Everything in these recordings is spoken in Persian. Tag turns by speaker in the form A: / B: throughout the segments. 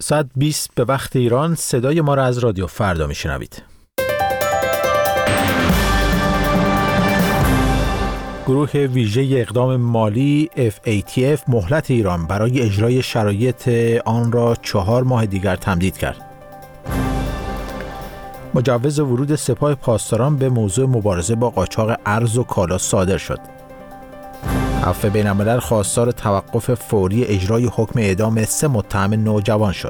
A: ساعت 20 به وقت ایران صدای ما را از رادیو فردا میشنوید. گروه ویژه اقدام مالی FATF مهلت ایران برای اجرای شرایط آن را 4 ماه دیگر تمدید کرد. مجوز ورود سپاه پاسداران به موضوع مبارزه با قاچاق ارز و کالا صادر شد. عفو بین‌الملل خواستار توقف فوری اجرای حکم اعدام 3 متهم نوجوان شد.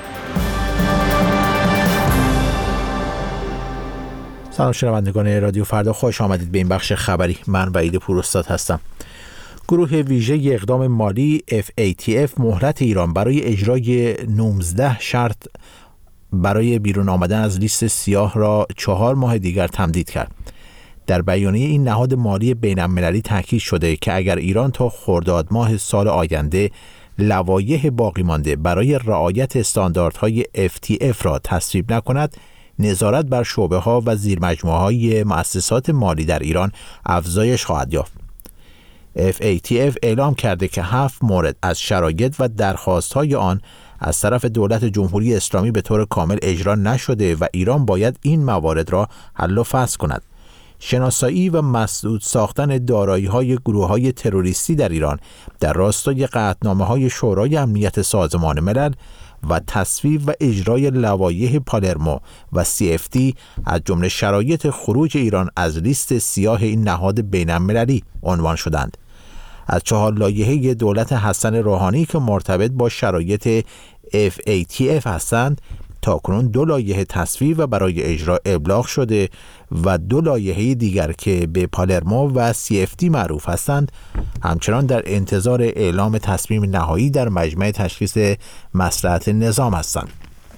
A: سلام شنوندگان رادیو فردا، خوش آمدید به این بخش خبری. من وحید پوراستاد هستم. گروه ویژه اقدام مالی FATF مهلت ایران برای اجرای 19 شرط برای بیرون آمدن از لیست سیاه را 4 ماه دیگر تمدید کرد. در بیانیه این نهاد مالی بین‌المللی تاکید شده که اگر ایران تا خرداد ماه سال آینده لوایح باقی مانده برای رعایت استانداردهای FATF را تصویب نکند، نظارت بر شعبه‌ها و زیرمجموعه‌های مؤسسات مالی در ایران افزایش خواهد یافت. FATF اعلام کرده که 7 مورد از شرایط و درخواست‌های آن از طرف دولت جمهوری اسلامی به طور کامل اجرا نشده و ایران باید این موارد را حل و فصل کند. شناسایی و مسدود ساختن دارایی‌های گروه‌های تروریستی در ایران در راستای قطعنامه‌های شورای امنیت سازمان ملل و تصویب و اجرای لوایح پالرمو و CFT از جمله شرایط خروج ایران از لیست سیاه این نهاد بین‌المللی عنوان شدند. از 4 لایحه دولت حسن روحانی که مرتبط با شرایط FATF هستند، تاکنون 2 لایحه تصویب و برای اجرا ابلاغ شده و 2 لایحه دیگر که به پالرمو و CFT معروف هستند همچنان در انتظار اعلام تصمیم نهایی در مجمع تشخیص مصلحت نظام هستند.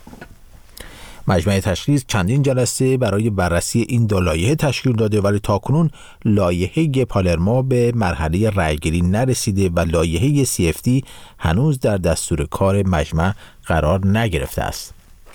A: مجمع تشخیص چندین جلسه برای بررسی این 2 لایحه تشکیل داده ولی تاکنون لایحه پالرمو به مرحله رأیگیری نرسیده و لایحه CFT هنوز در دستور کار مجمع قرار نگرفته است.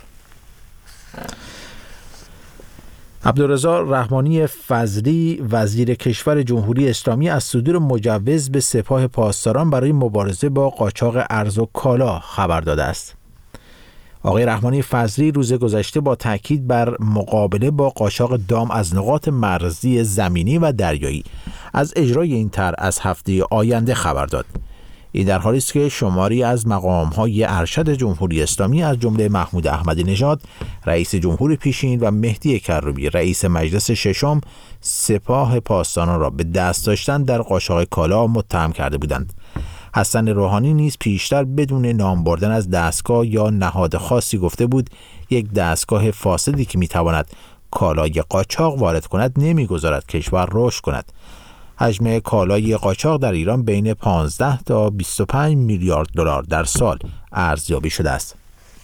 A: عبدالرضا رحمانی فضلی وزیر کشور جمهوری اسلامی از صدور مجوز به سپاه پاسداران برای مبارزه با قاچاق ارز و کالا خبر داده است. آقای رحمانی فضلی روز گذشته با تاکید بر مقابله با قاچاق دام از نقاط مرزی زمینی و دریایی از اجرای این طرح از هفته آینده خبر داد. این در حالی است که شماری از مقام‌های ارشد جمهوری اسلامی از جمله محمود احمدی نژاد رئیس جمهور پیشین و مهدی کروبی رئیس مجلس ششم سپاه پاسداران را به دست داشتن در قاچاق کالا متهم کرده بودند. حسن روحانی نیز پیشتر بدون نام بردن از دستگاه یا نهاد خاصی گفته بود یک دستگاه فاسدی که میتواند کالای قاچاق وارد کند نمیگذارد کشور رشد کند. حجم کالای قاچاق در ایران بین 15 تا 25 میلیارد دلار در سال ارزیابی شده است.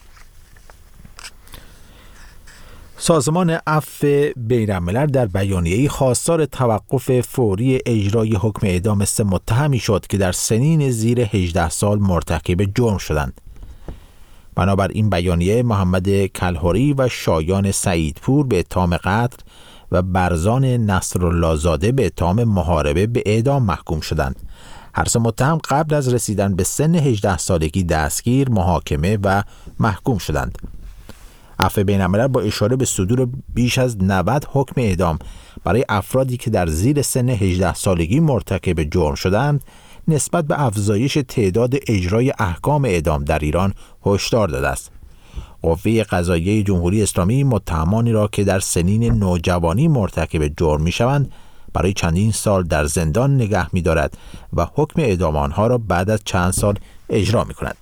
A: سازمان عفو بین‌الملل در بیانیه‌ای خواستار توقف فوری اجرای حکم اعدام 3 متهمی شد که در سنین زیر 18 سال مرتکب جرم شدند. بنابر این بیانیه محمد کلهری و شایان سعیدپور به اتهام قتل و برزان نصرالله زاده به اتهام محاربه به اعدام محکوم شدند. هر 3 متهم قبل از رسیدن به سن 18 سالگی دستگیر، محاکمه و محکوم شدند. عفو بین‌الملل با اشاره به صدور بیش از 90 حکم اعدام برای افرادی که در زیر سن 18 سالگی مرتکب جرم شدند نسبت به افزایش تعداد اجرای احکام اعدام در ایران هشدار داده است. قوه قضاییه جمهوری اسلامی متهمانی را که در سنین نوجوانی مرتکب جرم می‌شوند برای چندین سال در زندان نگه می‌دارد و حکم اعدام آنها را بعد از چند سال اجرا می‌کند.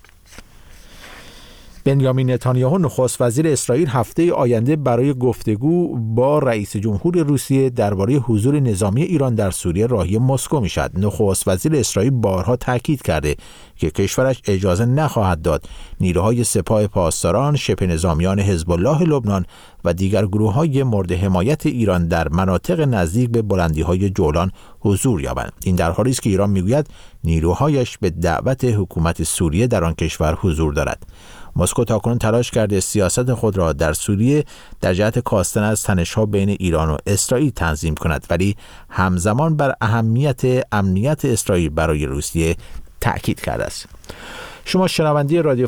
A: بنیامین نتانیاهو نخست وزیر اسرائیل هفته آینده برای گفتگو با رئیس جمهور روسیه درباره حضور نظامی ایران در سوریه راهی مسکو میشد. نخست وزیر اسرائیل بارها تاکید کرده که کشورش اجازه نخواهد داد نیروهای سپاه پاسداران، شبه نظامیان حزب الله لبنان و دیگر گروه‌های مورد حمایت ایران در مناطق نزدیک به بلندی‌های جولان حضور یابند. این در حالی است که ایران میگوید نیروهایش به دعوت حکومت سوریه در آن کشور حضور دارد. مسکو تاکنون تلاش کرده سیاست خود را در سوریه در جهت کاستن از تنش‌ها بین ایران و اسرائیل تنظیم کند، ولی همزمان بر اهمیت امنیت اسرائیل برای روسیه تأکید کرده است. شما شنونده رادیو